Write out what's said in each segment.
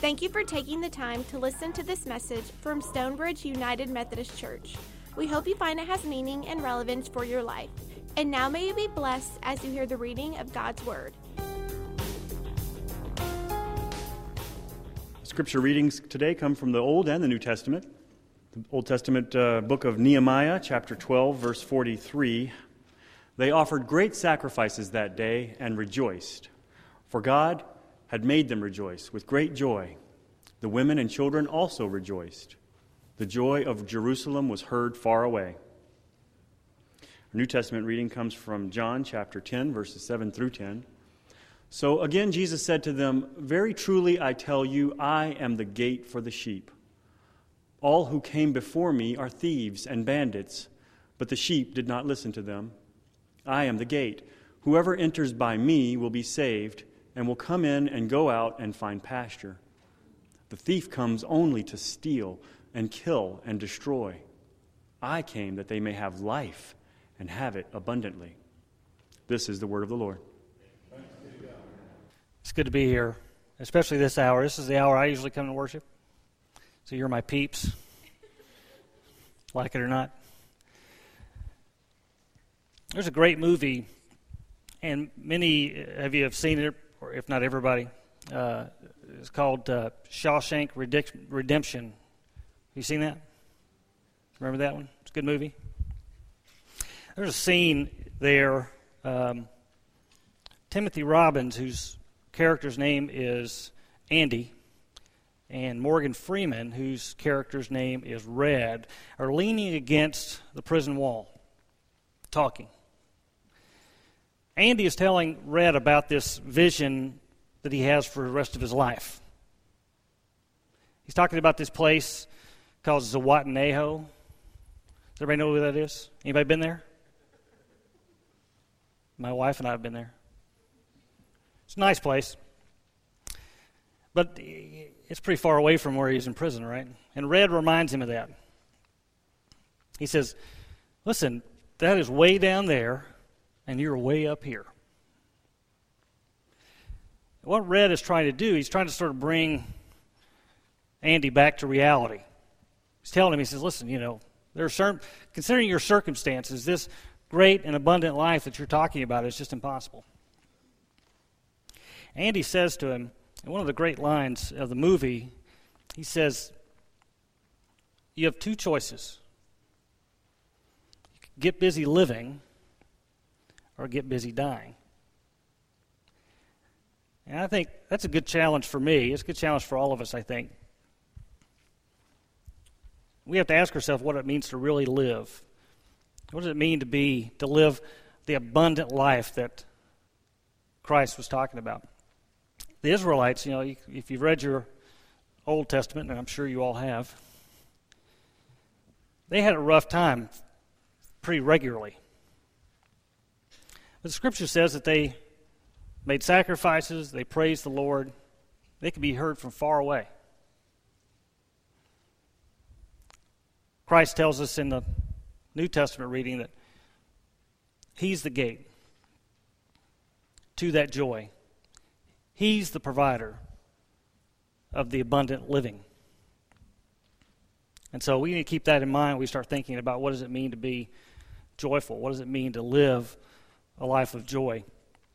Thank you for taking the time to listen to this message from Stonebridge United Methodist Church. We hope you find it has meaning and relevance for your life. And now may you be blessed as you hear the reading of God's Word. Scripture readings today come from the Old and the New Testament. The Old Testament book of Nehemiah, chapter 12, verse 43. They offered great sacrifices that day and rejoiced, for God had made them rejoice with great joy. The women and children also rejoiced. The joy of Jerusalem was heard far away. Our New Testament reading comes from John chapter 10, verses 7 through 10. So again Jesus said to them, "Very truly I tell you, I am the gate for the sheep. All who came before me are thieves and bandits, but the sheep did not listen to them. I am the gate. Whoever enters by me will be saved, and will come in and go out and find pasture. The thief comes only to steal and kill and destroy. I came that they may have life and have it abundantly." This is the word of the Lord. It's good to be here, especially this hour. This is the hour I usually come to worship. So you're my peeps, like it or not. There's a great movie, and many of you have seen it, or if not everybody. It's called Shawshank Redemption. You seen that? Remember that one? It's a good movie. There's a scene there. Timothy Robbins, whose character's name is Andy, and Morgan Freeman, whose character's name is Red, are leaning against the prison wall, talking. Andy is telling Red about this vision that he has for the rest of his life. He's talking about this place called Zihuatanejo. Does everybody know who that is? Anybody been there? My wife and I have been there. It's a nice place. But it's pretty far away from where he's in prison, right? And Red reminds him of that. He says, "Listen, that is way down there, and you're way up here." What Red is trying to do, he's trying to sort of bring Andy back to reality. He's telling him, he says, "Listen, there are certain, considering your circumstances, this great and abundant life that you're talking about is just impossible." Andy says to him, in one of the great lines of the movie, he says, "You have two choices. You can get busy living or get busy dying." And I think that's a good challenge for me. It's a good challenge for all of us, I think. We have to ask ourselves what it means to really live. What does it mean to live the abundant life that Christ was talking about? The Israelites, if you've read your Old Testament, and I'm sure you all have, they had a rough time pretty regularly. But the Scripture says that they made sacrifices, they praised the Lord, they could be heard from far away. Christ tells us in the New Testament reading that He's the gate to that joy. He's the provider of the abundant living. And so we need to keep that in mind when we start thinking about what does it mean to be joyful? What does it mean to live a life of joy?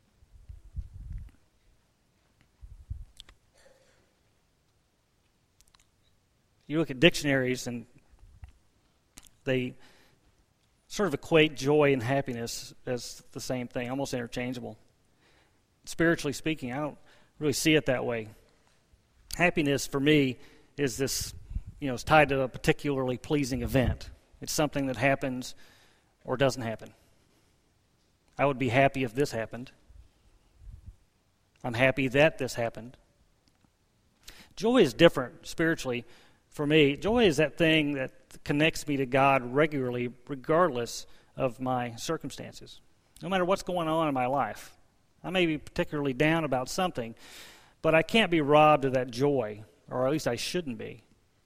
You look at dictionaries and they sort of equate joy and happiness as the same thing, almost interchangeable. Spiritually speaking, I don't really see it that way. Happiness for me is this, it's tied to a particularly pleasing event. It's something that happens or doesn't happen. I would be happy if this happened. I'm happy that this happened. Joy is different spiritually for me. Joy is that thing that connects me to God regularly, regardless of my circumstances. No matter what's going on in my life. I may be particularly down about something, but I can't be robbed of that joy, or at least I shouldn't be.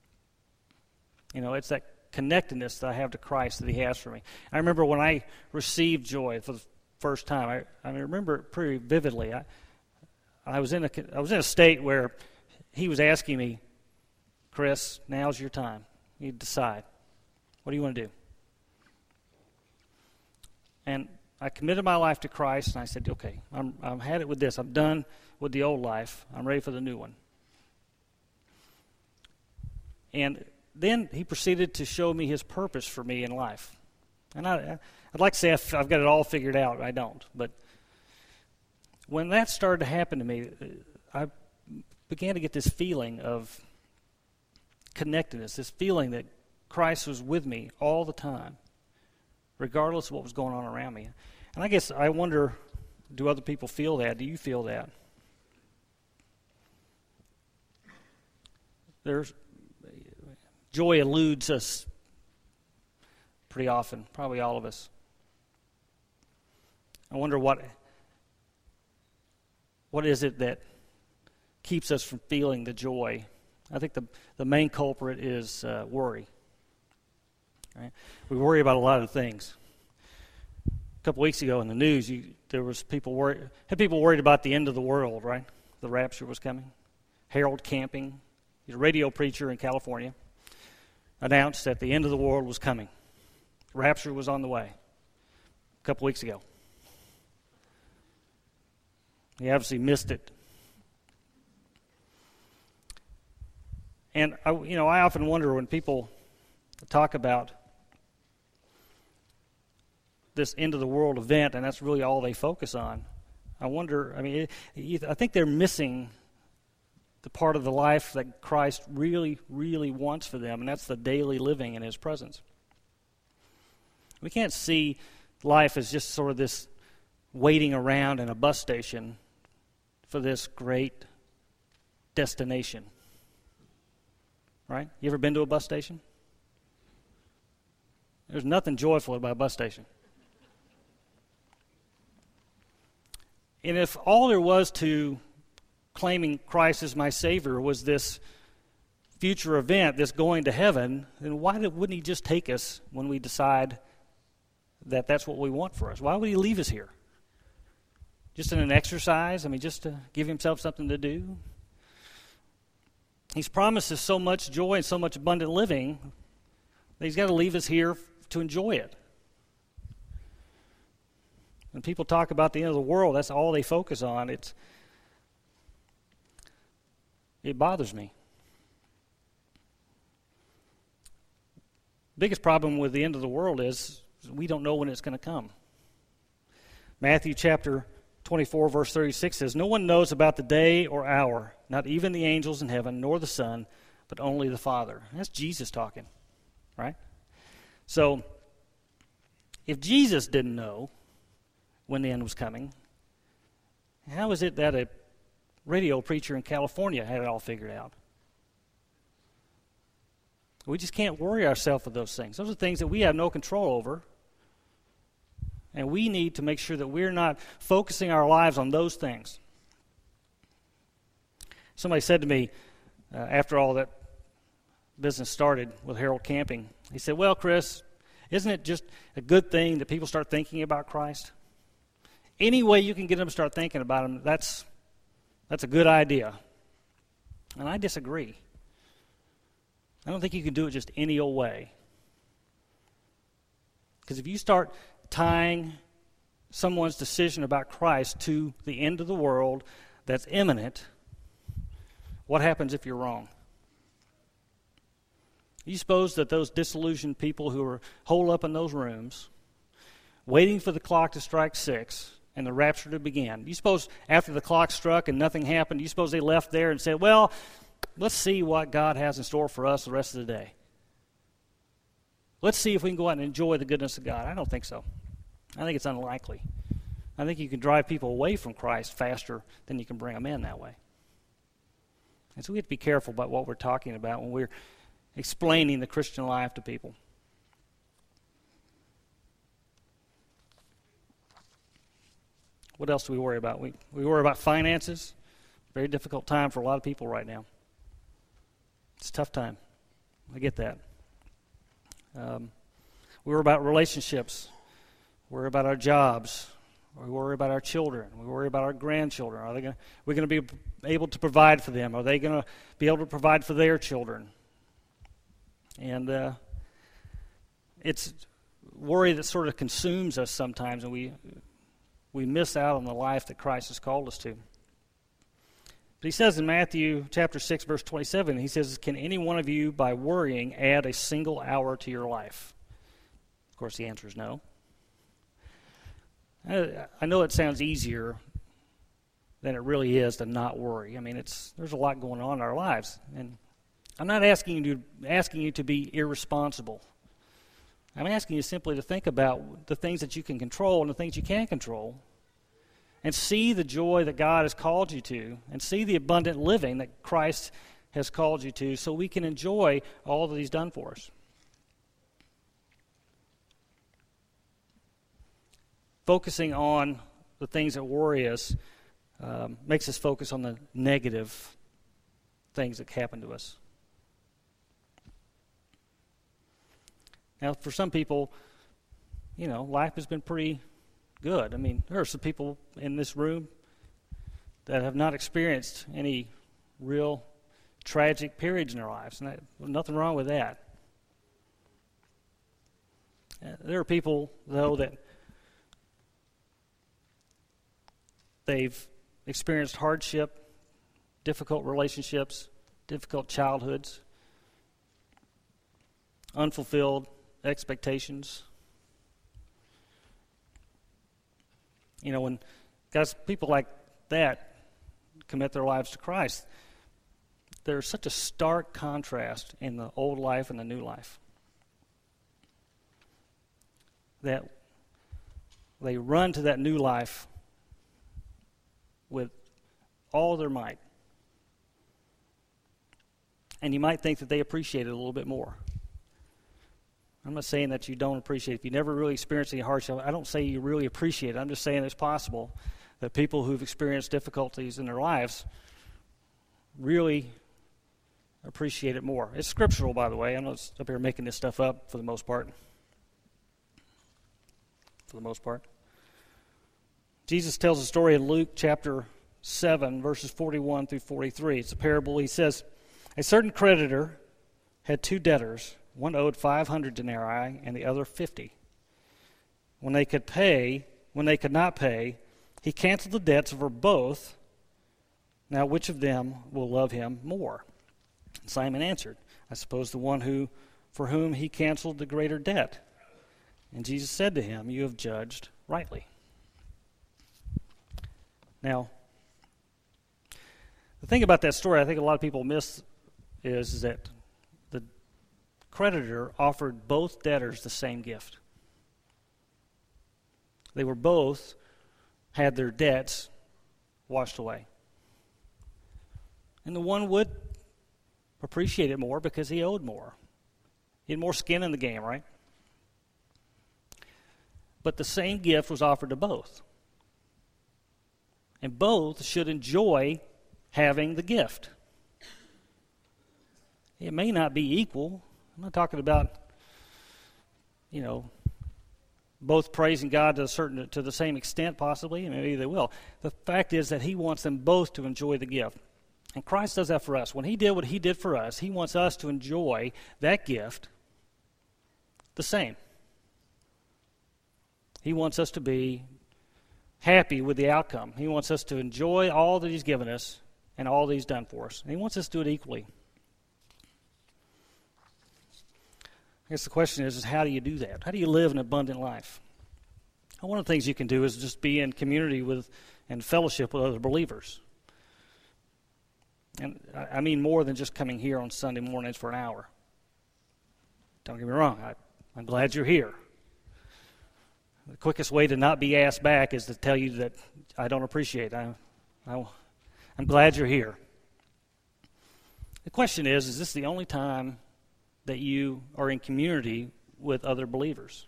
It's that connectedness that I have to Christ that He has for me. I remember when I received joy for the first time. I remember it pretty vividly. I was in a state where he was asking me, Chris, now's your time. You decide. What do you want to do? And I committed my life to Christ, and I said, okay, I'm had it with this. I'm done with the old life. I'm ready for the new one. And then he proceeded to show me his purpose for me in life. And I'd like to say I've got it all figured out. I don't. But when that started to happen to me, I began to get this feeling of connectedness, this feeling that Christ was with me all the time, regardless of what was going on around me. And I guess I wonder, do other people feel that? Do you feel that? Joy eludes us pretty often, probably all of us. I wonder what is it that keeps us from feeling the joy. I think the main culprit is worry. Right? We worry about a lot of things. A couple weeks ago in the news, there was people worried about the end of the world, right? The rapture was coming. Harold Camping, he's a radio preacher in California, announced that the end of the world was coming. Rapture was on the way a couple weeks ago. He obviously missed it. And I often wonder when people talk about this end of the world event, and that's really all they focus on. I wonder, I think they're missing the part of the life that Christ really, really wants for them, and that's the daily living in his presence. We can't see life as just sort of this waiting around in a bus station for this great destination. Right? You ever been to a bus station? There's nothing joyful about a bus station. And if all there was to claiming Christ as my Savior was this future event, this going to heaven, then wouldn't he just take us when we decide that that's what we want for us? Why would he leave us here? Just in an exercise? Just to give himself something to do? He's promised us so much joy and so much abundant living that he's got to leave us here to enjoy it. When people talk about the end of the world, that's all they focus on. It bothers me. Biggest problem with the end of the world is we don't know when it's going to come. Matthew chapter 24, verse 36 says, "No one knows about the day or hour, not even the angels in heaven, nor the Son, but only the Father." That's Jesus talking, right? So, if Jesus didn't know when the end was coming, how is it that a radio preacher in California had it all figured out? We just can't worry ourselves with those things. Those are things that we have no control over. And we need to make sure that we're not focusing our lives on those things. Somebody said to me, after all that business started with Harold Camping, he said, "Well, Chris, isn't it just a good thing that people start thinking about Christ? Any way you can get them to start thinking about him, that's a good idea." And I disagree. I don't think you can do it just any old way. Because if you start tying someone's decision about Christ to the end of the world that's imminent, what happens if you're wrong? You suppose that those disillusioned people who are holed up in those rooms, waiting for the clock to strike 6 and the rapture to begin, you suppose after the clock struck and nothing happened, you suppose they left there and said, "Well, let's see what God has in store for us the rest of the day. Let's see if we can go out and enjoy the goodness of God"? I don't think so. I think it's unlikely. I think you can drive people away from Christ faster than you can bring them in that way. And so we have to be careful about what we're talking about when we're explaining the Christian life to people. What else do we worry about? We worry about finances. Very difficult time for a lot of people right now. It's a tough time. I get that. We worry about relationships. We worry about our jobs. We worry about our children. We worry about our grandchildren. We're going to be able to provide for them? Are they going to be able to provide for their children? And it's worry that sort of consumes us sometimes, and we miss out on the life that Christ has called us to. But he says in Matthew chapter 6, verse 27, he says, "Can any one of you, by worrying, add a single hour to your life?" Of course, the answer is no. I know it sounds easier than it really is to not worry. I mean, there's a lot going on in our lives, and I'm not asking you to be irresponsible. I'm asking you simply to think about the things that you can control and the things you can't control, and see the joy that God has called you to, and see the abundant living that Christ has called you to, so we can enjoy all that He's done for us. Focusing on the things that worry us makes us focus on the negative things that happen to us. Now, for some people, life has been pretty good. I mean, there are some people in this room that have not experienced any real tragic periods in their lives, and nothing wrong with that. There are people, though, that they've experienced hardship, difficult relationships, difficult childhoods, unfulfilled expectations. When people like that commit their lives to Christ, there's such a stark contrast in the old life and the new life that they run to that new life with all their might. And you might think that they appreciate it a little bit more. I'm not saying that you don't appreciate it. If you never really experienced any hardship, I don't say you really appreciate it. I'm just saying it's possible that people who've experienced difficulties in their lives really appreciate it more. It's scriptural, by the way. I'm not up here making this stuff up for the most part. Jesus tells a story in Luke chapter 7, verses 41 through 43. It's a parable. He says, "A certain creditor had two debtors. One owed 500 denarii and the other 50. When they could not pay, he canceled the debts for both. Now which of them will love him more?" And Simon answered, "I suppose the one for whom he canceled the greater debt." And Jesus said to him, "You have judged rightly." Now, the thing about that story I think a lot of people miss is that the creditor offered both debtors the same gift. They were both had their debts washed away. And the one would appreciate it more because he owed more. He had more skin in the game, right? But the same gift was offered to both. And both should enjoy having the gift. It may not be equal. I'm not talking about, both praising God to the same extent possibly, and maybe they will. The fact is that he wants them both to enjoy the gift. And Christ does that for us. When he did what he did for us, he wants us to enjoy that gift the same. He wants us to be happy with the outcome. He wants us to enjoy all that he's given us and all that he's done for us. And he wants us to do it equally. I guess the question is how do you do that? How do you live an abundant life? Well, one of the things you can do is just be in community with and fellowship with other believers. And I mean more than just coming here on Sunday mornings for an hour. Don't get me wrong. I'm glad you're here. The quickest way to not be asked back is to tell you that I don't appreciate it. I'm glad you're here. The question is this the only time that you are in community with other believers?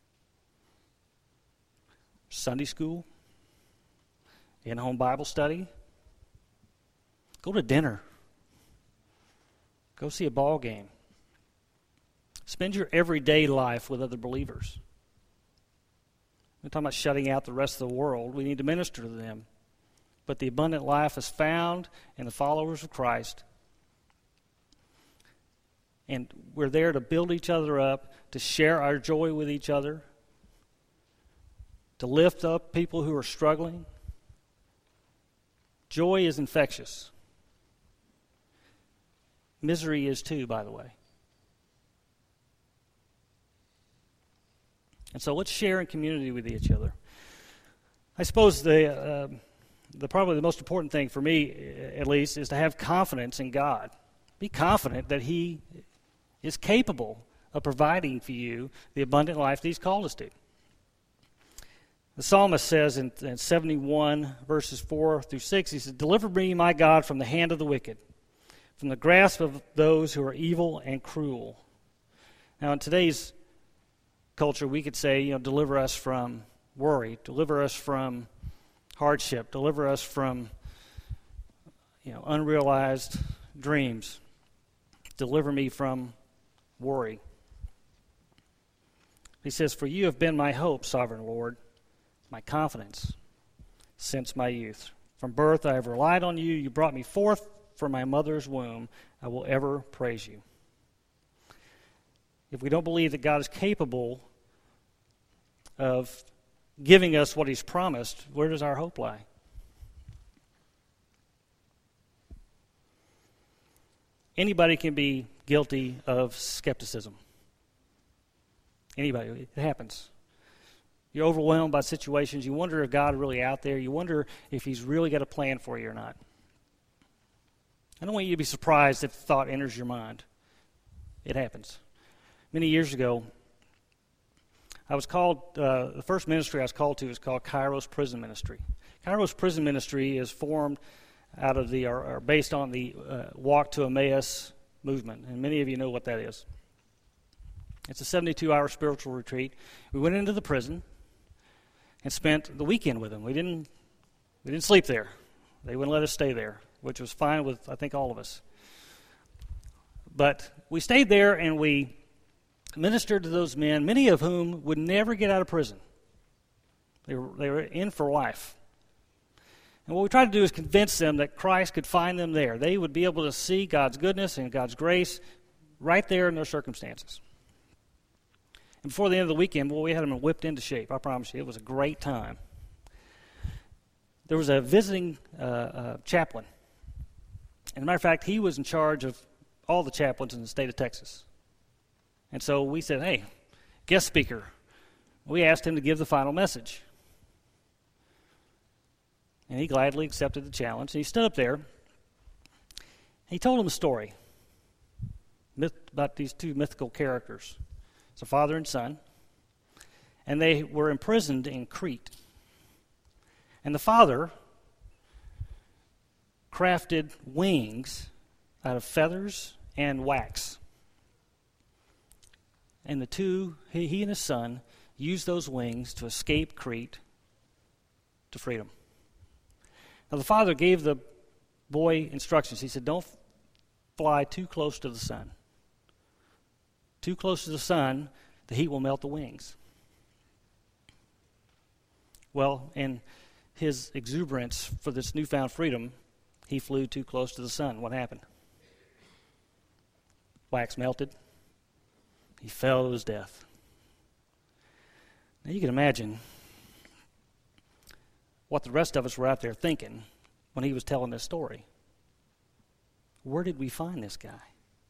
Sunday school? In-home Bible study? Go to dinner. Go see a ball game. Spend your everyday life with other believers. We're talking about shutting out the rest of the world. We need to minister to them. But the abundant life is found in the followers of Christ. And we're there to build each other up, to share our joy with each other, to lift up people who are struggling. Joy is infectious. Misery is too, by the way. And so let's share in community with each other. I suppose probably the most important thing for me, at least, is to have confidence in God. Be confident that He is capable of providing for you the abundant life that He's called us to. The psalmist says in 71 verses 4 through 6, he says, "Deliver me, my God, from the hand of the wicked, from the grasp of those who are evil and cruel." Now, in today's culture, we could say, deliver us from worry, deliver us from hardship, deliver us from, unrealized dreams. Deliver me from worry. He says, "For you have been my hope, sovereign Lord, my confidence since my youth. From birth I have relied on you. You brought me forth from my mother's womb. I will ever praise you." If we don't believe that God is capable of giving us what He's promised, where does our hope lie? Anybody can be guilty of skepticism. Anybody. It happens. You're overwhelmed by situations. You wonder if God is really out there. You wonder if He's really got a plan for you or not. I don't want you to be surprised if the thought enters your mind. It happens. Many years ago, I was called, the first ministry I was called to is called Kairos Prison Ministry. Kairos Prison Ministry is formed out of or based on the Walk to Emmaus movement, and many of you know what that is. It's a 72-hour spiritual retreat. We went into the prison and spent the weekend with them. We didn't sleep there. They wouldn't let us stay there, which was fine with, I think, all of us. But we stayed there and we ministered to those men, many of whom would never get out of prison. They were in for life. And what we tried to do is convince them that Christ could find them there. They would be able to see God's goodness and God's grace right there in their circumstances. And before the end of the weekend, we had them whipped into shape. I promise you, it was a great time. There was a visiting chaplain. And as a matter of fact, he was in charge of all the chaplains in the state of Texas. And so we said, "Hey, guest speaker." We asked him to give the final message. And he gladly accepted the challenge. And he stood up there. He told them a story about these two mythical characters. It's a father and son. And they were imprisoned in Crete. And the father crafted wings out of feathers and wax. And the two, he and his son, used those wings to escape Crete to freedom. Now the father gave the boy instructions. He said, "Don't fly too close to the sun. Too close to the sun, the heat will melt the wings." Well, in his exuberance for this newfound freedom, he flew too close to the sun. What happened? Wax melted. He fell to his death. Now you can imagine what the rest of us were out there thinking when he was telling this story. Where did we find this guy?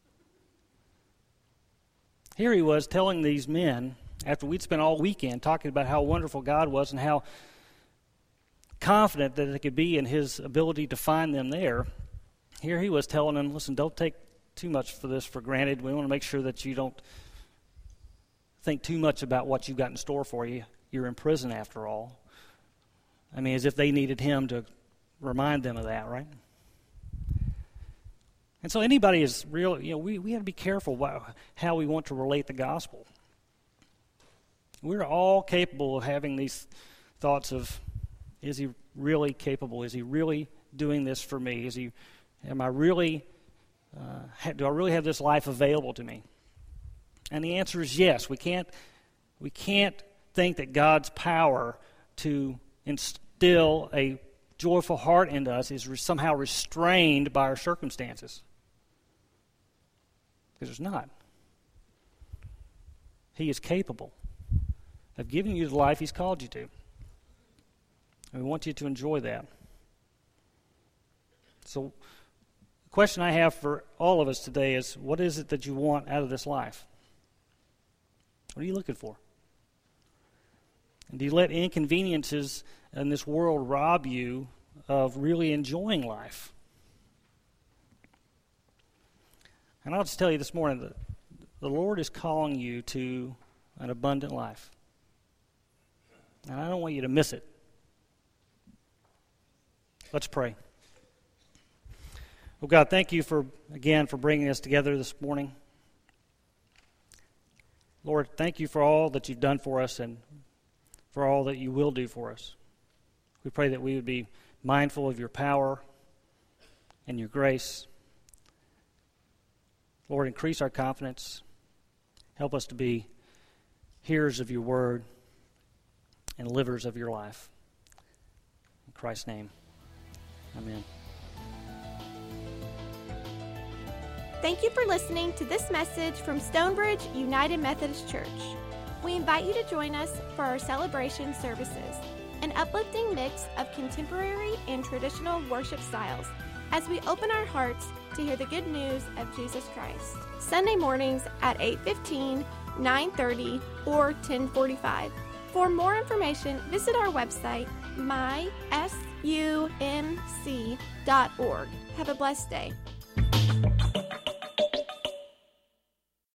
Here he was telling these men, after we'd spent all weekend talking about how wonderful God was and how confident that they could be in His ability to find them there, here he was telling them, "Listen, don't take too much for this for granted. We want to make sure that you don't think too much about what you've got in store for you. You're in prison after all." I mean, as if they needed him to remind them of that, right? And so anybody is real, we have to be careful about how we want to relate the gospel. We're all capable of having these thoughts of, is he really capable? Is he really doing this for me? Do I really have this life available to me? And the answer is yes. We can't think that God's power to instill a joyful heart into us is somehow restrained by our circumstances. Because it's not. He is capable of giving you the life He's called you to. And we want you to enjoy that. So, the question I have for all of us today is, what is it that you want out of this life? What are you looking for? And do you let inconveniences in this world rob you of really enjoying life? And I'll just tell you this morning that the Lord is calling you to an abundant life. And I don't want you to miss it. Let's pray. Well, God, thank you for bringing us together this morning. Lord, thank you for all that you've done for us and for all that you will do for us. We pray that we would be mindful of your power and your grace. Lord, increase our confidence. Help us to be hearers of your word and livers of your life. In Christ's name, amen. Thank you for listening to this message from Stonebridge United Methodist Church. We invite you to join us for our celebration services, an uplifting mix of contemporary and traditional worship styles, as we open our hearts to hear the good news of Jesus Christ. Sunday mornings at 8:15, 9:30, or 10:45. For more information, visit our website, mysumc.org. Have a blessed day.